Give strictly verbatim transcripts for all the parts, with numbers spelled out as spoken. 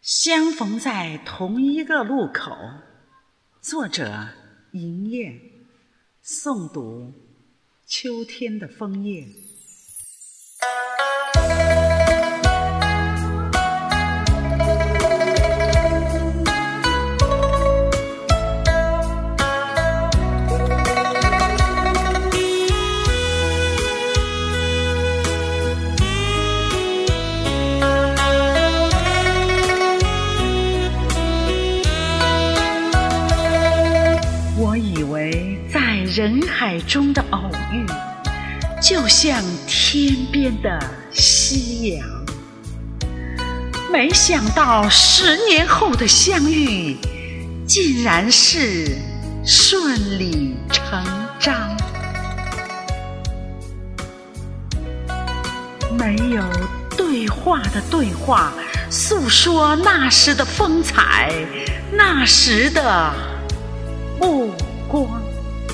相逢在同一个路口。作者银燕，诵读秋天的枫叶。我以为在人海中的偶遇，就像天边的夕阳，没想到十年后的相遇，竟然是顺理成章。没有对话的对话，诉说那时的风采，那时的目光。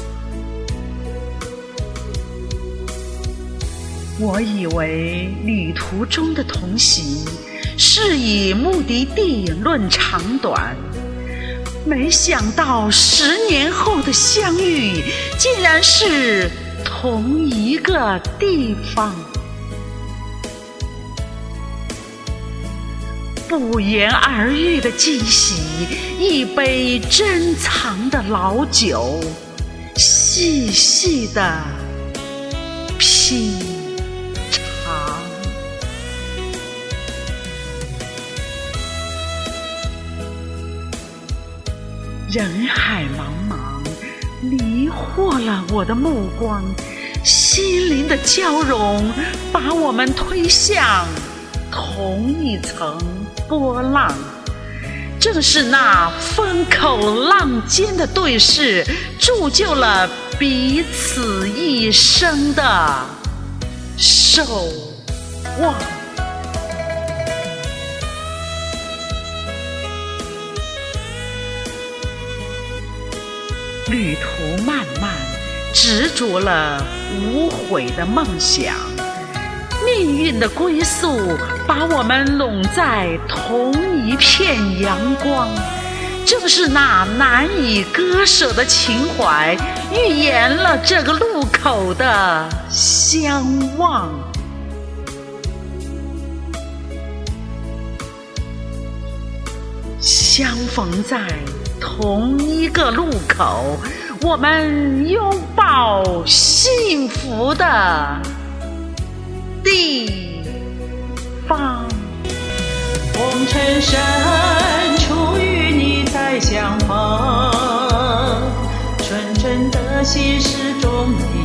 我以为旅途中的同行是以目的地论长短，没想到十年后的相遇，竟然是同一个地方。不言而喻的惊喜，一杯珍藏的老酒，细细的品尝。人海茫茫，迷惑了我的目光，心灵的交融，把我们推向同一层波浪。正是那风口浪尖的对视，铸就了彼此一生的守望。旅途漫漫，执着了无悔的梦想。命运的归宿，把我们拢在同一片阳光。正是那难以割舍的情怀，预言了这个路口的相望。相逢在同一个路口，我们拥抱幸福的地方。 红尘深处与你再相逢，纯真的心始终